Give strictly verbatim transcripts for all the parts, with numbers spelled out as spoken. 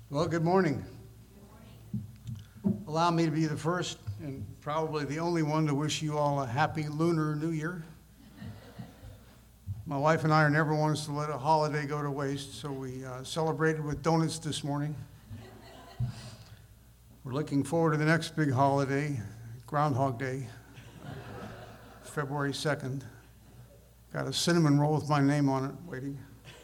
Well, good morning. Allow me to be the first and probably the only one to wish you all a happy Lunar New Year. My wife and I are never ones to let a holiday go to waste, so we uh, celebrated with donuts this morning. We're looking forward to the next big holiday, Groundhog Day, February second. Got a cinnamon roll with my name on it waiting.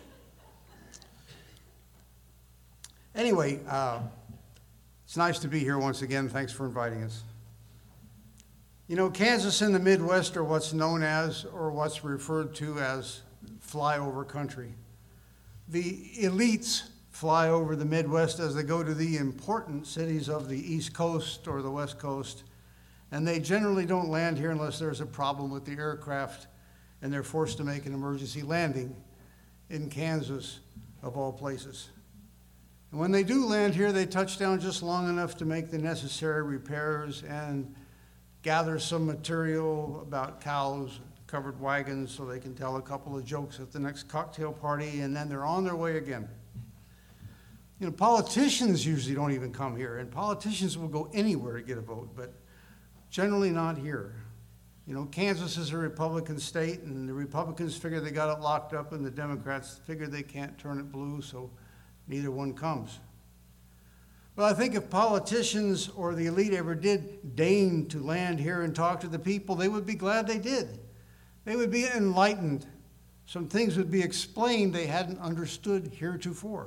Anyway, uh, it's nice to be here once again. Thanks for inviting us. You know, Kansas and the Midwest are what's known as, or what's referred to as, flyover country. The elites fly over the Midwest as they go to the important cities of the East Coast or the West Coast, and they generally don't land here unless there's a problem with the aircraft and they're forced to make an emergency landing in Kansas, of all places. And when they do land here, they touch down just long enough to make the necessary repairs and gather some material about cows, covered wagons, so they can tell a couple of jokes at the next cocktail party, and then they're on their way again. You know, politicians usually don't even come here, and politicians will go anywhere to get a vote, but generally not here. You know, Kansas is a Republican state, and the Republicans figure they got it locked up, and the Democrats figure they can't turn it blue, so neither one comes. Well, I think if politicians or the elite ever did deign to land here and talk to the people, they would be glad they did. They would be enlightened. Some things would be explained they hadn't understood heretofore.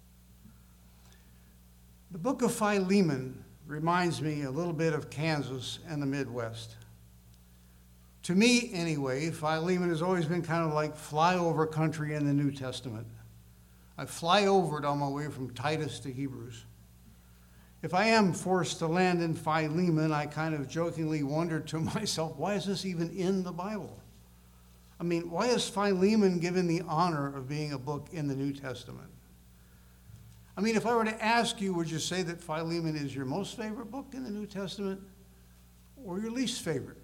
The book of Philemon reminds me a little bit of Kansas and the Midwest. To me, anyway, Philemon has always been kind of like flyover country in the New Testament. I fly over it on my way from Titus to Hebrews. If I am forced to land in Philemon, I kind of jokingly wonder to myself, why is this even in the Bible? I mean, why is Philemon given the honor of being a book in the New Testament? I mean, if I were to ask you, would you say that Philemon is your most favorite book in the New Testament or your least favorite?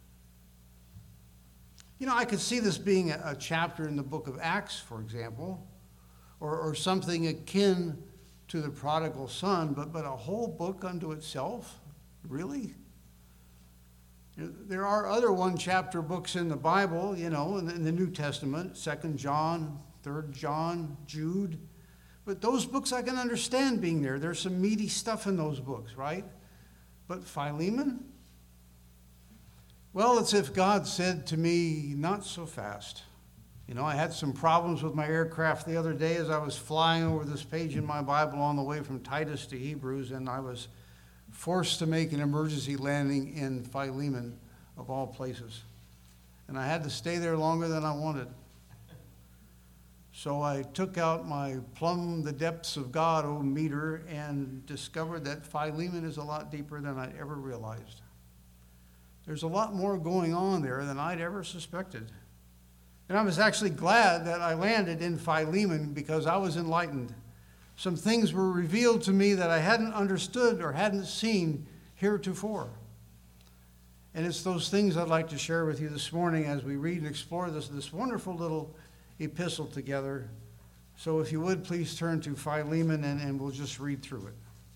You know, I could see this being a, a chapter in the book of Acts, for example, or, or something akin to the prodigal son, but, but a whole book unto itself? Really? You know, there are other one-chapter books in the Bible, you know, in the, in the New Testament, Second John, Third John, Jude. But those books I can understand being there. There's some meaty stuff in those books, right? But Philemon? Well, it's if God said to me, not so fast. You know, I had some problems with my aircraft the other day as I was flying over this page in my Bible on the way from Titus to Hebrews, and I was forced to make an emergency landing in Philemon, of all places. And I had to stay there longer than I wanted. So I took out my plumb the depths of God O meter and discovered that Philemon is a lot deeper than I'd ever realized. There's a lot more going on there than I'd ever suspected. And I was actually glad that I landed in Philemon because I was enlightened. Some things were revealed to me that I hadn't understood or hadn't seen heretofore. And it's those things I'd like to share with you this morning as we read and explore this, this wonderful little epistle together. So if you would, please turn to Philemon and, and we'll just read through it.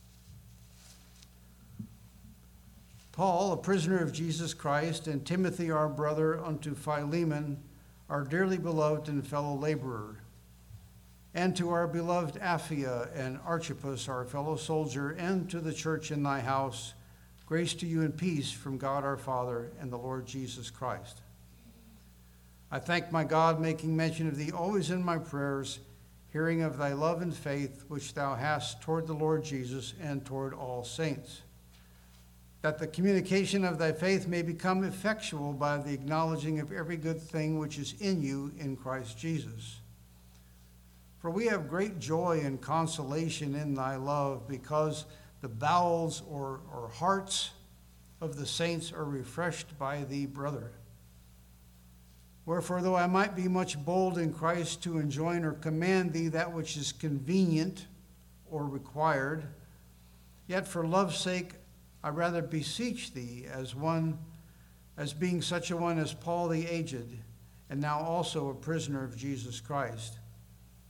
Paul, a prisoner of Jesus Christ, and Timothy, our brother, unto Philemon, our dearly beloved and fellow laborer, and to our beloved Apphia and Archippus, our fellow soldier, and to the church in thy house, grace to you and peace from God our Father and the Lord Jesus Christ. I thank my God, making mention of thee always in my prayers, hearing of thy love and faith which thou hast toward the Lord Jesus and toward all saints, that the communication of thy faith may become effectual by the acknowledging of every good thing which is in you in Christ Jesus. For we have great joy and consolation in thy love, because the bowels or, or hearts of the saints are refreshed by thee, brother. Wherefore, though I might be much bold in Christ to enjoin or command thee that which is convenient or required, yet for love's sake I rather beseech thee, as one, as being such a one as Paul the aged, and now also a prisoner of Jesus Christ.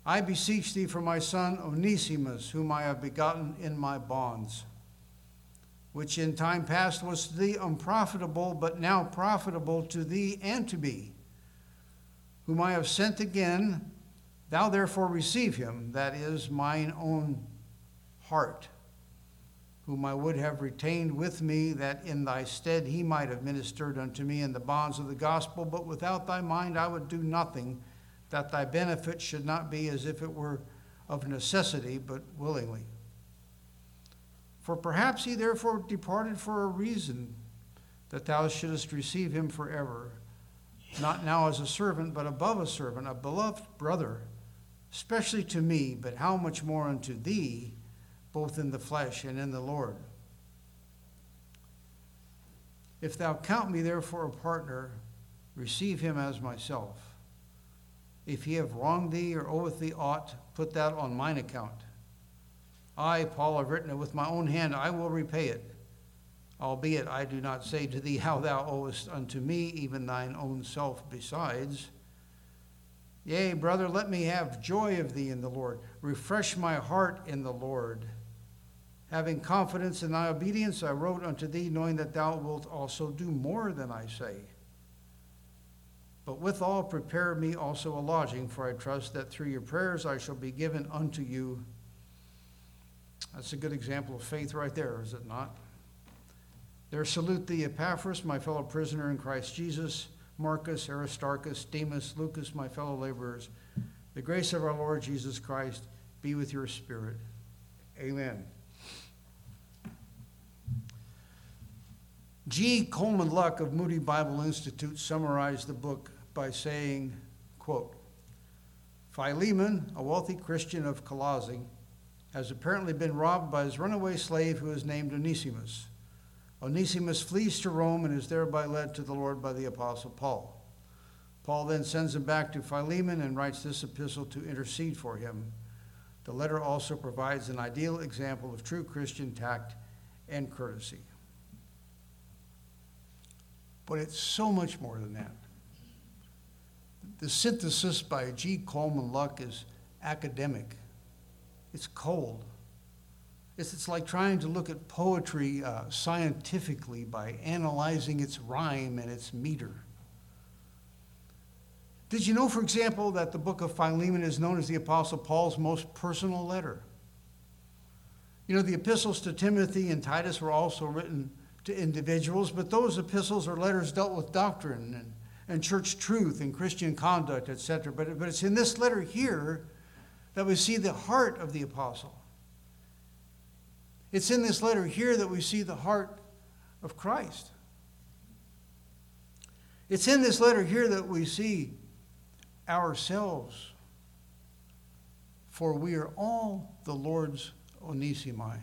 I beseech thee for my son Onesimus, whom I have begotten in my bonds, which in time past was to thee unprofitable, but now profitable to thee and to me, whom I have sent again. Thou therefore receive him, that is mine own heart, whom I would have retained with me, that in thy stead he might have ministered unto me in the bonds of the gospel. But without thy mind I would do nothing, that thy benefit should not be as if it were of necessity, but willingly. For perhaps he therefore departed for a reason, that thou shouldest receive him forever, not now as a servant, but above a servant, a beloved brother, especially to me, but how much more unto thee, both in the flesh and in the Lord. If thou count me therefore a partner, receive him as myself. If he have wronged thee or oweth thee aught, put that on mine account. I, Paul, have written it with my own hand, I will repay it. Albeit I do not say to thee how thou owest unto me, even thine own self besides. Yea, brother, let me have joy of thee in the Lord. Refresh my heart in the Lord. Having confidence in thy obedience, I wrote unto thee, knowing that thou wilt also do more than I say. But withal prepare me also a lodging, for I trust that through your prayers I shall be given unto you. That's a good example of faith right there, is it not? There salute thee Epaphras, my fellow prisoner in Christ Jesus, Marcus, Aristarchus, Demas, Lucas, my fellow laborers. The grace of our Lord Jesus Christ be with your spirit. Amen. G. Coleman Luck of Moody Bible Institute summarized the book by saying, quote, Philemon, a wealthy Christian of Colossae, has apparently been robbed by his runaway slave who is named Onesimus. Onesimus flees to Rome and is thereby led to the Lord by the Apostle Paul. Paul then sends him back to Philemon and writes this epistle to intercede for him. The letter also provides an ideal example of true Christian tact and courtesy. But it's so much more than that. The synthesis by G. Coleman Luck is academic. It's cold. It's, it's like trying to look at poetry uh, scientifically by analyzing its rhyme and its meter. Did you know, for example, that the book of Philemon is known as the Apostle Paul's most personal letter? You know, the epistles to Timothy and Titus were also written to individuals, but those epistles or letters dealt with doctrine and, and church truth and Christian conduct, et cetera. But, but it's in this letter here that we see the heart of the apostle. It's in this letter here that we see the heart of Christ. It's in this letter here that we see ourselves, for we are all the Lord's Onesimi.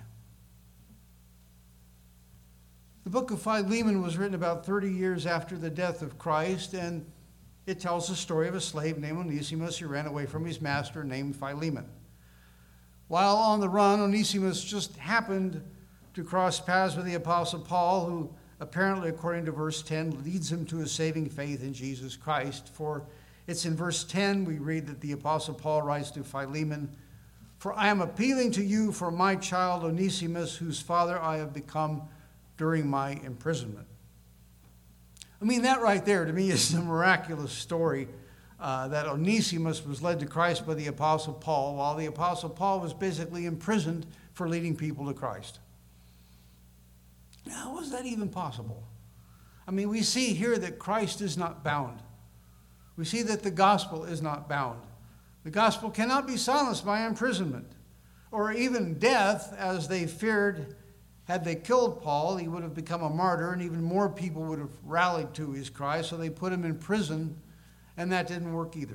The book of Philemon was written about thirty years after the death of Christ, and it tells the story of a slave named Onesimus who ran away from his master named Philemon. While on the run, Onesimus just happened to cross paths with the Apostle Paul, who apparently, according to verse ten, leads him to a saving faith in Jesus Christ. For it's in verse ten we read that the Apostle Paul writes to Philemon, For I am appealing to you for my child Onesimus, whose father I have become during my imprisonment. I mean, that right there to me is a miraculous story uh, that Onesimus was led to Christ by the Apostle Paul, while the Apostle Paul was basically imprisoned for leading people to Christ. Now, how was that even possible? I mean, we see here that Christ is not bound. We see that the gospel is not bound. The gospel cannot be silenced by imprisonment or even death, as they feared. Had they killed Paul, he would have become a martyr, and even more people would have rallied to his cry, so they put him in prison, and that didn't work either.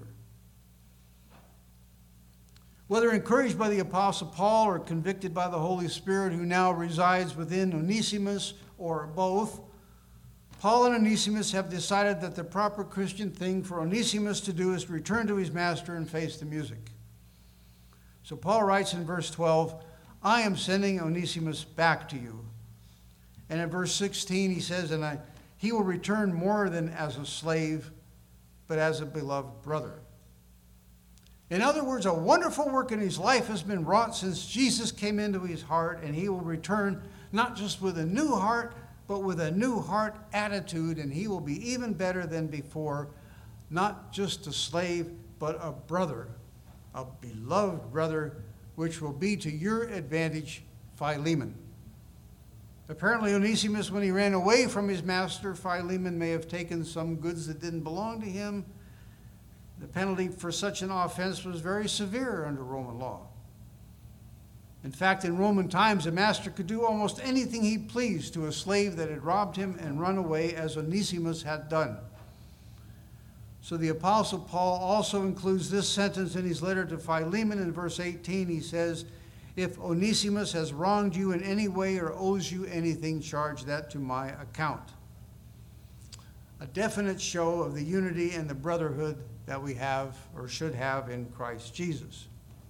Whether encouraged by the Apostle Paul or convicted by the Holy Spirit who now resides within Onesimus, or both, Paul and Onesimus have decided that the proper Christian thing for Onesimus to do is to return to his master and face the music. So Paul writes in verse twelve, I am sending Onesimus back to you. And in verse sixteen, he says, and I, he will return more than as a slave, but as a beloved brother. In other words, a wonderful work in his life has been wrought since Jesus came into his heart, and he will return not just with a new heart, but with a new heart attitude, and he will be even better than before, not just a slave, but a brother, a beloved brother, which will be to your advantage, Philemon. Apparently, Onesimus, when he ran away from his master, Philemon may have taken some goods that didn't belong to him. The penalty for such an offense was very severe under Roman law. In fact, in Roman times, a master could do almost anything he pleased to a slave that had robbed him and run away, as Onesimus had done. So the Apostle Paul also includes this sentence in his letter to Philemon in verse eighteen. He says, "If Onesimus has wronged you in any way or owes you anything, charge that to my account." A definite show of the unity and the brotherhood that we have or should have in Christ Jesus.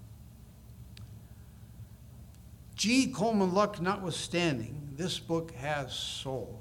G. Coleman Luck notwithstanding, this book has soul.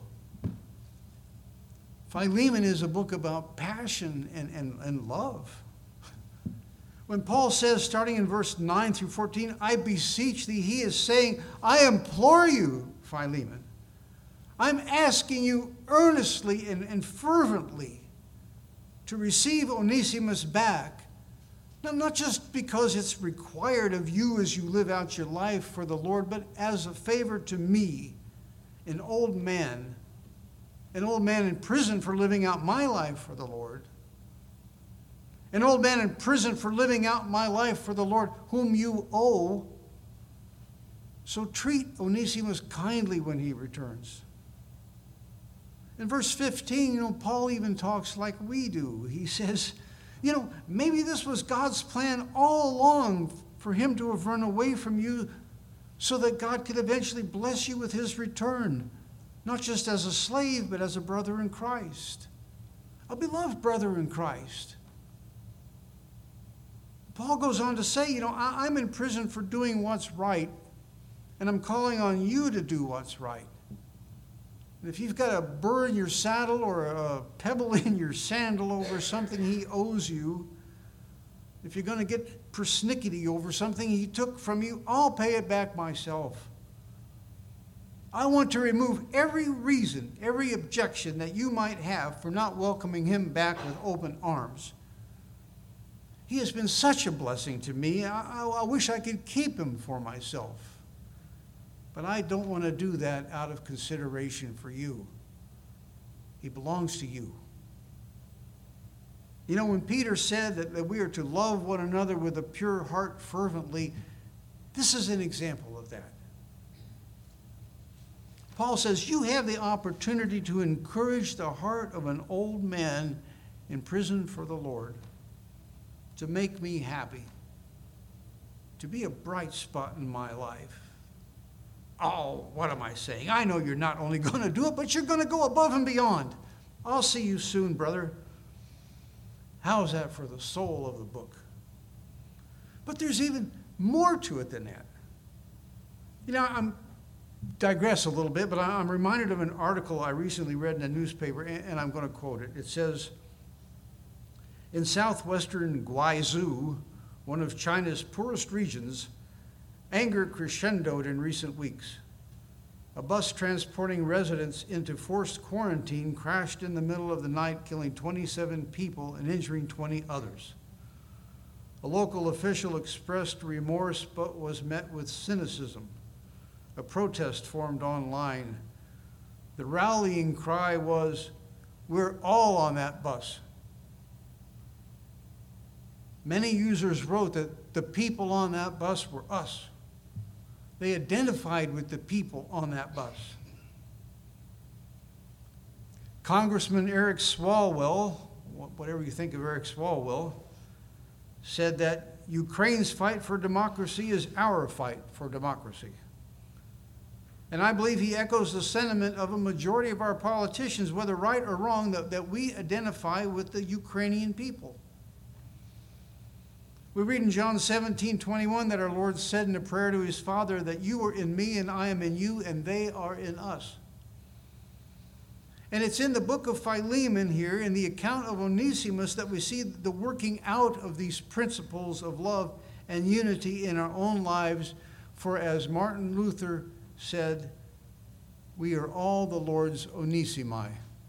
Philemon is a book about passion and, and, and love. When Paul says, starting in verse nine through fourteen, "I beseech thee," he is saying, I implore you, Philemon. I'm asking you earnestly and, and fervently to receive Onesimus back. Now, not just because it's required of you as you live out your life for the Lord, but as a favor to me, an old man, an old man in prison for living out my life for the Lord, an old man in prison for living out my life for the Lord, whom you owe. So treat Onesimus kindly when he returns. In verse fifteen, you know, Paul even talks like we do. He says, you know, maybe this was God's plan all along for him to have run away from you so that God could eventually bless you with his return, not just as a slave, but as a brother in Christ, a beloved brother in Christ. Paul goes on to say, you know, I, I'm in prison for doing what's right, and I'm calling on you to do what's right. And if you've got a burr in your saddle or a pebble in your sandal over something he owes you, if you're going to get persnickety over something he took from you, I'll pay it back myself. I want to remove every reason, every objection that you might have for not welcoming him back with open arms. He has been such a blessing to me. I, I, I wish I could keep him for myself. But I don't want to do that out of consideration for you. He belongs to you. You know, when Peter said that, that we are to love one another with a pure heart fervently, this is an example of that. Paul says, you have the opportunity to encourage the heart of an old man in prison for the Lord, to make me happy, to be a bright spot in my life. Oh, what am I saying? I know you're not only going to do it, but you're going to go above and beyond. I'll see you soon, brother. How's that for the soul of the book? But there's even more to it than that. You know, I'm digress a little bit, but I'm reminded of an article I recently read in a newspaper, and I'm going to quote it. It says, in southwestern Guizhou, one of China's poorest regions, anger crescendoed in recent weeks. A bus transporting residents into forced quarantine crashed in the middle of the night, killing twenty-seven people and injuring twenty others. A local official expressed remorse but was met with cynicism. A protest formed online. The rallying cry was, "We're all on that bus." Many users wrote that the people on that bus were us. They identified with the people on that bus. Congressman Eric Swalwell, whatever you think of Eric Swalwell, said that Ukraine's fight for democracy is our fight for democracy. And I believe he echoes the sentiment of a majority of our politicians, whether right or wrong, that, that we identify with the Ukrainian people. We read in John seventeen twenty-one that our Lord said in a prayer to his Father that you are in me and I am in you and they are in us. And it's in the book of Philemon here, in the account of Onesimus, that we see the working out of these principles of love and unity in our own lives. For as Martin Luther said, we are all the Lord's Onesimi.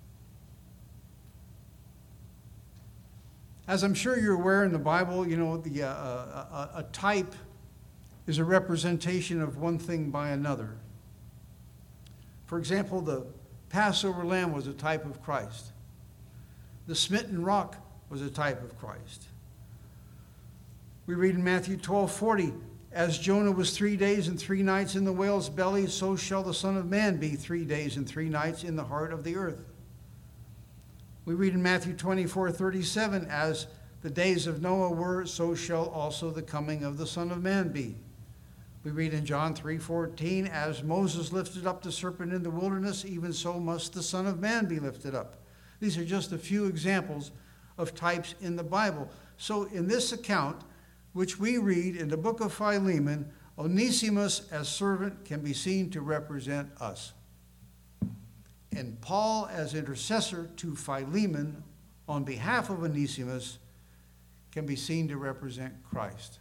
As I'm sure you're aware, in the Bible, you know, the, uh, a, a type is a representation of one thing by another. For example, the Passover lamb was a type of Christ. The smitten rock was a type of Christ. We read in Matthew twelve forty, as Jonah was three days and three nights in the whale's belly, so shall the Son of Man be three days and three nights in the heart of the earth. We read in Matthew twenty-four thirty-seven, as the days of Noah were, so shall also the coming of the Son of Man be. We read in John three fourteen, as Moses lifted up the serpent in the wilderness, even so must the Son of Man be lifted up. These are just a few examples of types in the Bible. So in this account, which we read in the book of Philemon, Onesimus as servant can be seen to represent us. And Paul as intercessor to Philemon on behalf of Onesimus can be seen to represent Christ.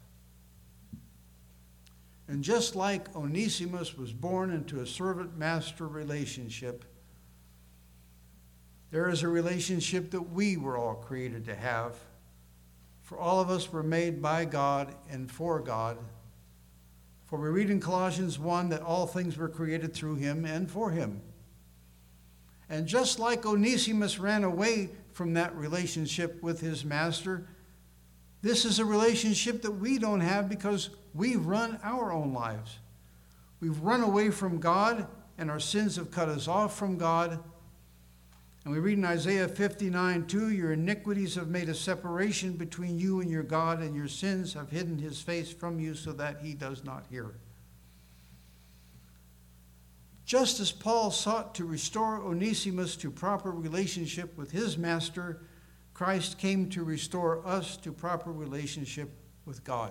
And just like Onesimus was born into a servant-master relationship, there is a relationship that we were all created to have. For all of us were made by God and for God. For we read in Colossians one that all things were created through him and for him. And just like Onesimus ran away from that relationship with his master, this is a relationship that we don't have because we've run our own lives. We've run away from God, and our sins have cut us off from God. And we read in Isaiah fifty-nine two, your iniquities have made a separation between you and your God, and your sins have hidden his face from you so that he does not hear. Just as Paul sought to restore Onesimus to proper relationship with his master, Christ came to restore us to proper relationship with God.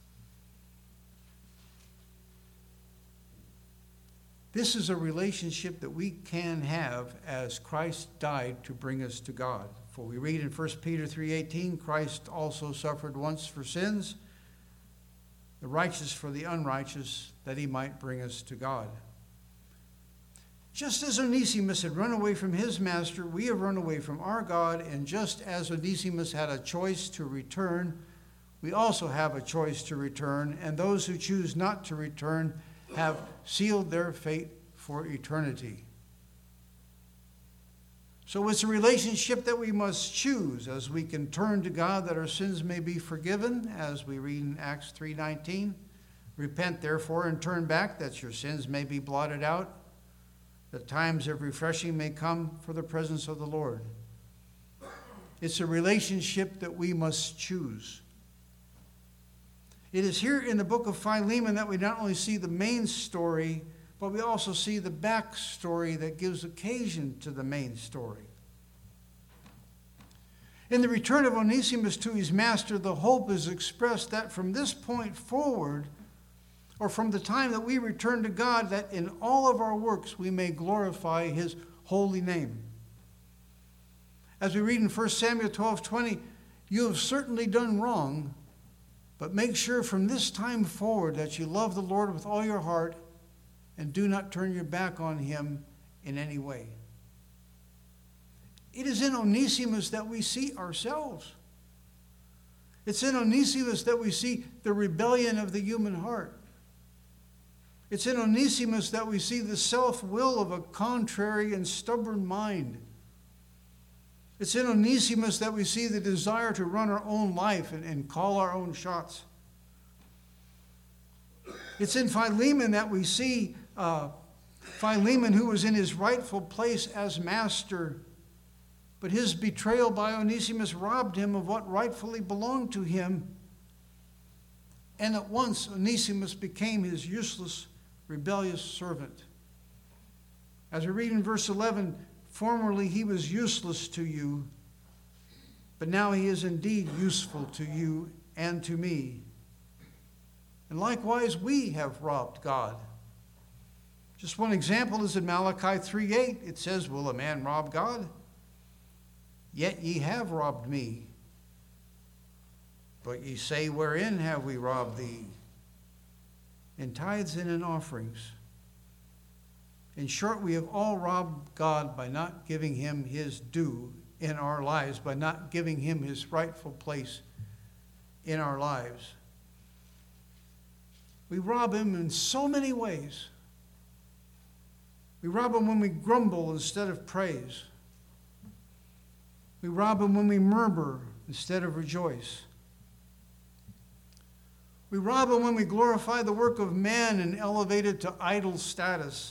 This is a relationship that we can have as Christ died to bring us to God. For we read in First Peter three eighteen, Christ also suffered once for sins, the righteous for the unrighteous, that he might bring us to God. Just as Onesimus had run away from his master, we have run away from our God, and just as Onesimus had a choice to return, we also have a choice to return, and those who choose not to return have sealed their fate for eternity. So it's a relationship that we must choose as we can turn to God that our sins may be forgiven, as we read in Acts three nineteen. Repent therefore and turn back, that your sins may be blotted out, that times of refreshing may come for the presence of the Lord. It's a relationship that we must choose. It is here in the book of Philemon that we not only see the main story, but we also see the backstory that gives occasion to the main story. In the return of Onesimus to his master, the hope is expressed that from this point forward, or from the time that we return to God, that in all of our works we may glorify his holy name. As we read in First Samuel twelve twenty, you have certainly done wrong, but make sure from this time forward that you love the Lord with all your heart and do not turn your back on him in any way. It is in Onesimus that we see ourselves. It's in Onesimus that we see the rebellion of the human heart. It's in Onesimus that we see the self-will of a contrary and stubborn mind. It's in Onesimus that we see the desire to run our own life and, and call our own shots. It's in Philemon that we see uh, Philemon, who was in his rightful place as master, but his betrayal by Onesimus robbed him of what rightfully belonged to him. And at once Onesimus became his useless, rebellious servant. As we read in verse eleven, formerly he was useless to you, but now he is indeed useful to you and to me. And likewise we have robbed God. Just one example is in Malachi three eight. It says, will a man rob God? Yet ye have robbed me. But ye say, wherein have we robbed thee? In tithes and in offerings. In short, we have all robbed God by not giving him his due in our lives, by not giving him his rightful place in our lives. We rob him in so many ways. We rob him when we grumble instead of praise. We rob him when we murmur instead of rejoice. We rob him when we glorify the work of man and elevate it to idol status.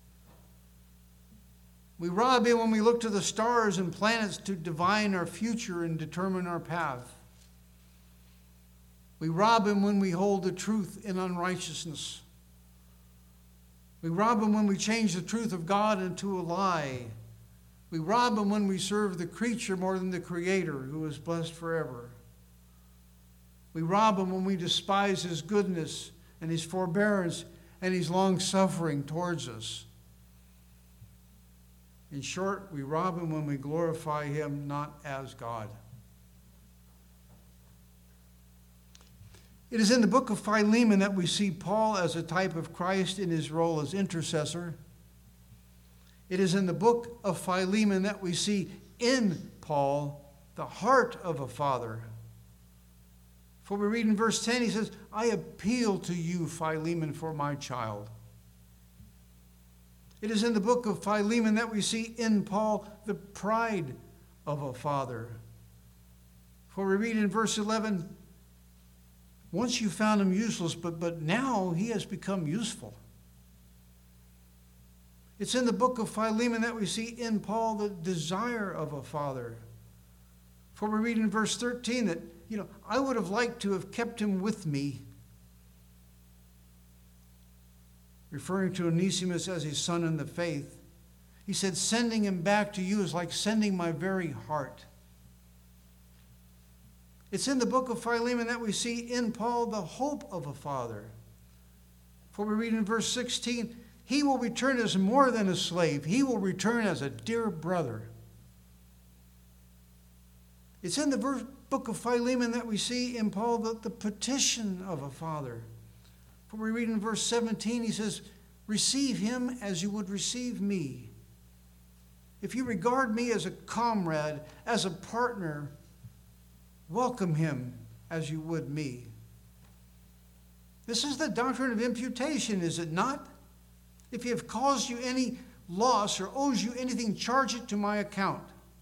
We rob him when we look to the stars and planets to divine our future and determine our path. We rob him when we hold the truth in unrighteousness. We rob him when we change the truth of God into a lie. We rob him when we serve the creature more than the Creator, who is blessed forever. We rob him when we despise his goodness and his forbearance and his long-suffering towards us. In short, we rob him when we glorify him not as God. It is in the book of Philemon that we see Paul as a type of Christ in his role as intercessor. It is in the book of Philemon that we see in Paul the heart of a father. For we read in verse ten, he says, I appeal to you, Philemon, for my child. It is in the book of Philemon that we see in Paul the pride of a father. For we read in verse eleven, once you found him useless, but, but now he has become useful. It's in the book of Philemon that we see in Paul the desire of a father. For we read in verse thirteen that, you know, I would have liked to have kept him with me. Referring to Onesimus as his son in the faith, he said, sending him back to you is like sending my very heart. It's in the book of Philemon that we see in Paul the hope of a father. For we read in verse sixteen, he will return as more than a slave. He will return as a dear brother. It's in the verse, book of Philemon that we see in Paul the, the petition of a father. For we read in verse seventeen, he says, receive him as you would receive me. If you regard me as a comrade, as a partner, welcome him as you would me. This is the doctrine of imputation, is it not? If he have caused you any loss or owes you anything, charge it to my account.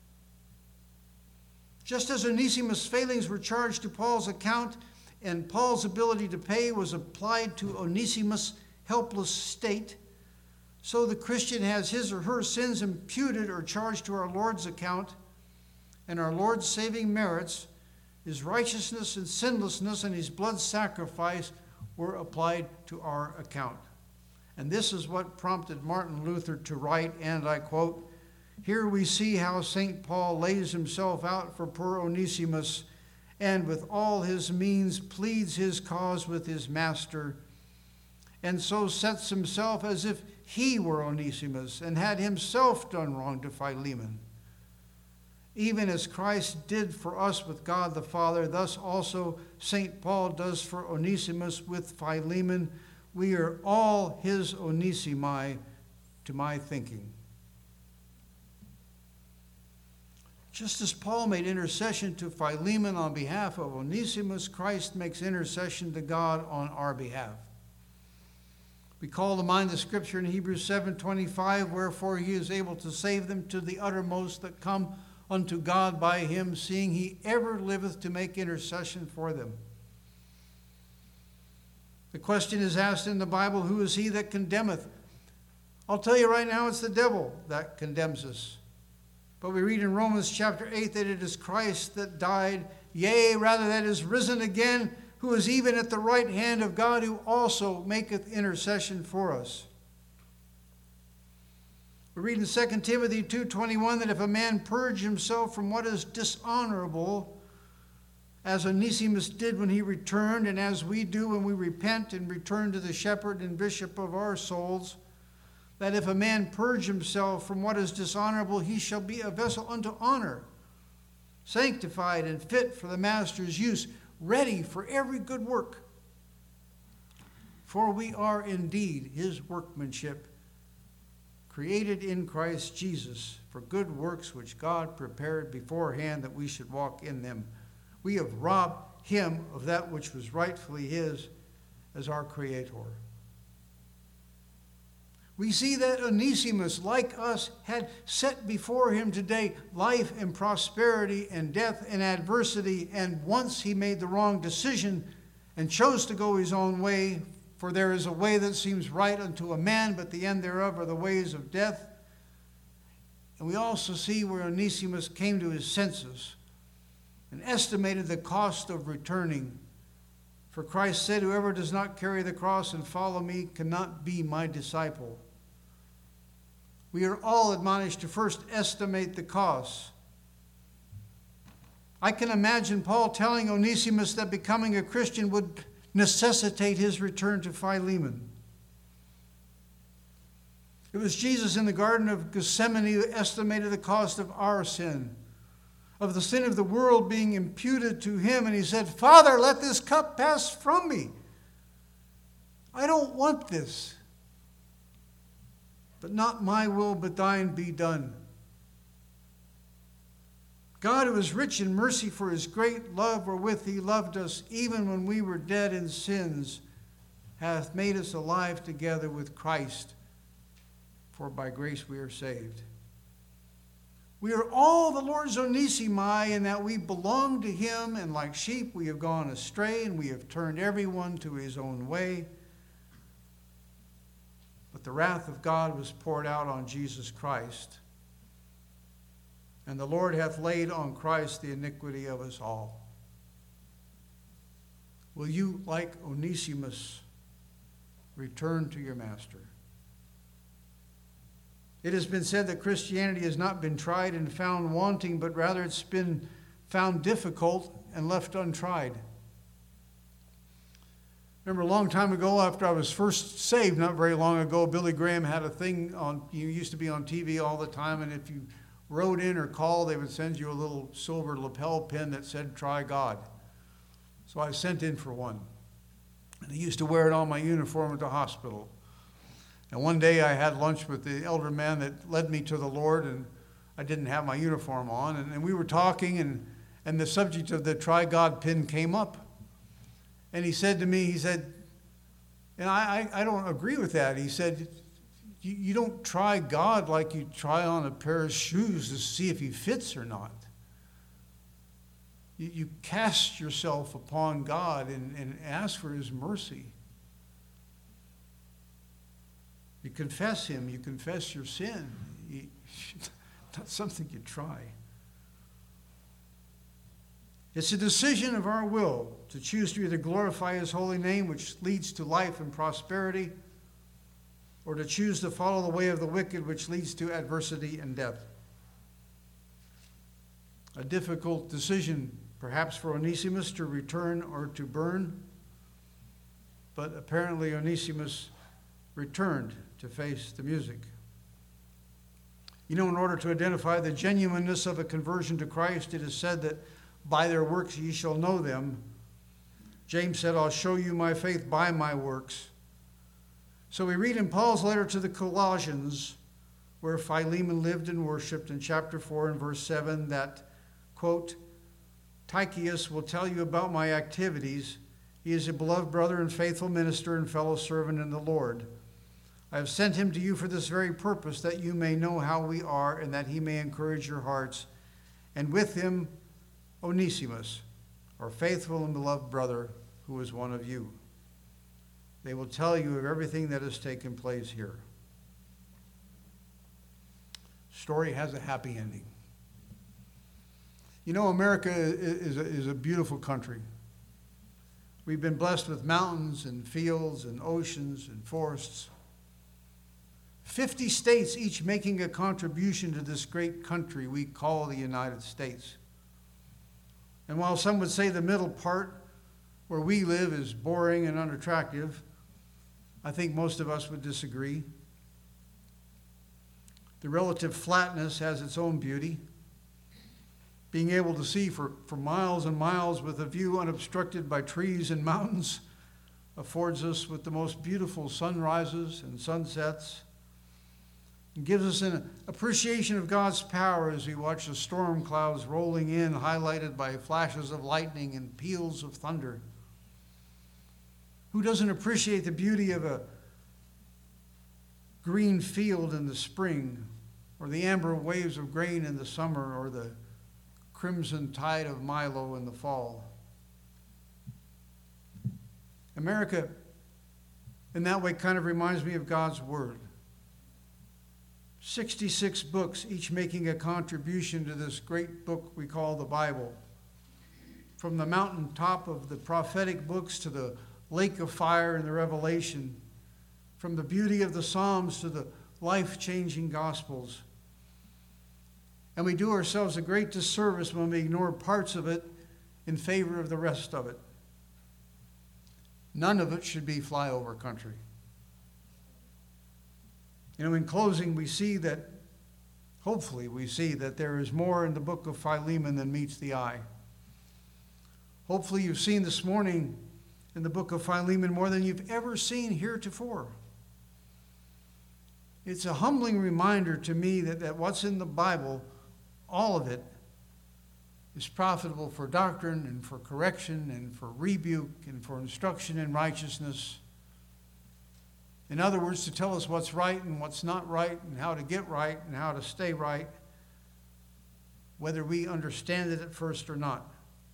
Just as Onesimus' failings were charged to Paul's account and Paul's ability to pay was applied to Onesimus' helpless state, so the Christian has his or her sins imputed or charged to our Lord's account, and our Lord's saving merits, his righteousness and sinlessness and his blood sacrifice were applied to our account. And this is what prompted Martin Luther to write, and I quote, here we see how Saint Paul lays himself out for poor Onesimus, and with all his means pleads his cause with his master, and so sets himself as if he were Onesimus and had himself done wrong to Philemon. Even as Christ did for us with God the Father, thus also Saint Paul does for Onesimus with Philemon. We are all his Onesimi, to my thinking. Just as Paul made intercession to Philemon on behalf of Onesimus, Christ makes intercession to God on our behalf. We call to mind the scripture in Hebrews seven twenty-five, wherefore he is able to save them to the uttermost that come unto God by him, seeing he ever liveth to make intercession for them. The question is asked in the Bible, who is he that condemneth? I'll tell you right now, it's the devil that condemns us. But we read in Romans chapter eight that it is Christ that died, yea, rather that is risen again, who is even at the right hand of God, who also maketh intercession for us. We read in Second Timothy two twenty-one that if a man purge himself from what is dishonorable, as Onesimus did when he returned, and as we do when we repent and return to the shepherd and bishop of our souls, that if a man purge himself from what is dishonorable, he shall be a vessel unto honor, sanctified and fit for the master's use, ready for every good work. For we are indeed his workmanship, created in Christ Jesus for good works which God prepared beforehand that we should walk in them. We have robbed him of that which was rightfully his as our Creator. We see that Onesimus, like us, had set before him today life and prosperity and death and adversity, and once he made the wrong decision and chose to go his own way, for there is a way that seems right unto a man, but the end thereof are the ways of death. And we also see where Onesimus came to his senses and estimated the cost of returning. For Christ said, whoever does not carry the cross and follow me cannot be my disciple. We are all admonished to first estimate the cost. I can imagine Paul telling Onesimus that becoming a Christian would necessitate his return to Philemon. It was Jesus in the Garden of Gethsemane who estimated the cost of our sin, of the sin of the world being imputed to him, and he said, Father, let this cup pass from me. I don't want this. But not my will, but thine be done. God, who is rich in mercy for his great love wherewith he loved us, even when we were dead in sins, hath made us alive together with Christ. For by grace we are saved. We are all the Lord's Onesimi, in that we belong to him, and like sheep we have gone astray, and we have turned everyone to his own way. But the wrath of God was poured out on Jesus Christ, and the Lord hath laid on Christ the iniquity of us all. Will you, like Onesimus, return to your master? It has been said that Christianity has not been tried and found wanting, but rather it's been found difficult and left untried. Remember a long time ago, after I was first saved, not very long ago, Billy Graham had a thing on, you used to be on T V all the time, and if you wrote in or called, they would send you a little silver lapel pin that said, try God. So I sent in for one. And I used to wear it on my uniform at the hospital. And one day I had lunch with the elder man that led me to the Lord, and I didn't have my uniform on. And, and we were talking, and, and the subject of the try God pin came up. And he said to me, he said, and I, I, I don't agree with that. He said, you, you don't try God like you try on a pair of shoes to see if he fits or not. You, you cast yourself upon God and, and ask for his mercy. You confess him, you confess your sin. You, not something you try. It's a decision of our will to choose to either glorify his holy name, which leads to life and prosperity, or to choose to follow the way of the wicked, which leads to adversity and death. A difficult decision, perhaps, for Onesimus to return or to burn, but apparently Onesimus returned to face the music. You know, in order to identify the genuineness of a conversion to Christ, it is said that by their works ye shall know them. James said, I'll show you my faith by my works. So we read in Paul's letter to the Colossians, where Philemon lived and worshiped, in chapter four and verse seven, that, quote, Tychicus will tell you about my activities. He is a beloved brother and faithful minister and fellow servant in the Lord. I have sent him to you for this very purpose, that you may know how we are, and that he may encourage your hearts. And with him, Onesimus, our faithful and beloved brother, who is one of you. They will tell you of everything that has taken place here. Story has a happy ending. You know, America is a, is a beautiful country. We've been blessed with mountains and fields and oceans and forests. Fifty states each making a contribution to this great country we call the United States. And while some would say the middle part, where we live, is boring and unattractive, I think most of us would disagree. The relative flatness has its own beauty. Being able to see for, for miles and miles with a view unobstructed by trees and mountains affords us with the most beautiful sunrises and sunsets. It gives us an appreciation of God's power as we watch the storm clouds rolling in, highlighted by flashes of lightning and peals of thunder. Who doesn't appreciate the beauty of a green field in the spring, or the amber waves of grain in the summer, or the crimson tide of Milo in the fall? America, in that way, kind of reminds me of God's Word. sixty-six books, each making a contribution to this great book we call the Bible. From the mountaintop of the prophetic books to the lake of fire in the Revelation, from the beauty of the Psalms to the life-changing Gospels. And we do ourselves a great disservice when we ignore parts of it in favor of the rest of it. None of it should be flyover country. You know, in closing, we see that, hopefully we see that there is more in the book of Philemon than meets the eye. Hopefully you've seen this morning in the book of Philemon more than you've ever seen heretofore. It's a humbling reminder to me that, that what's in the Bible, all of it, is profitable for doctrine and for correction and for rebuke and for instruction in righteousness. In other words, to tell us what's right and what's not right and how to get right and how to stay right, whether we understand it at first or not.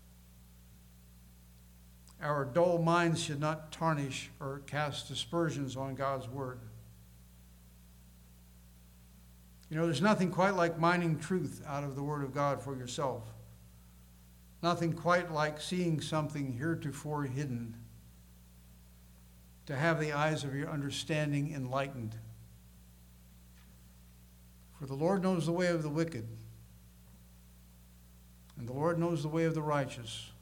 Our dull minds should not tarnish or cast aspersions on God's Word. You know, there's nothing quite like mining truth out of the Word of God for yourself. Nothing quite like seeing something heretofore hidden, to have the eyes of your understanding enlightened. For the Lord knows the way of the wicked, and the Lord knows the way of the righteous.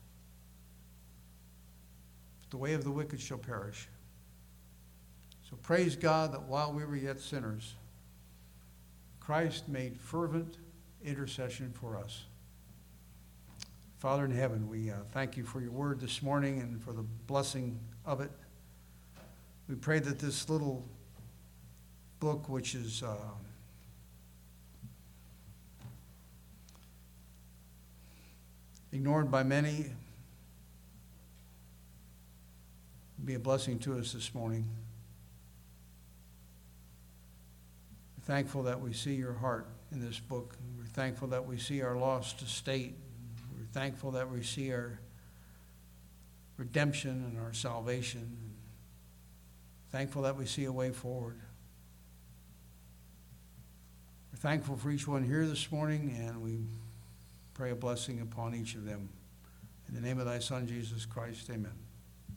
But the way of the wicked shall perish. So praise God that while we were yet sinners, Christ made fervent intercession for us. Father in heaven, we uh, thank you for your word this morning and for the blessing of it. We pray that this little book, which is uh, ignored by many, be a blessing to us this morning. We're thankful that we see your heart in this book. We're thankful that we see our lost estate. We're thankful that we see our redemption and our salvation. Thankful that we see a way forward. We're thankful for each one here this morning, and we pray a blessing upon each of them. In the name of thy Son, Jesus Christ, amen.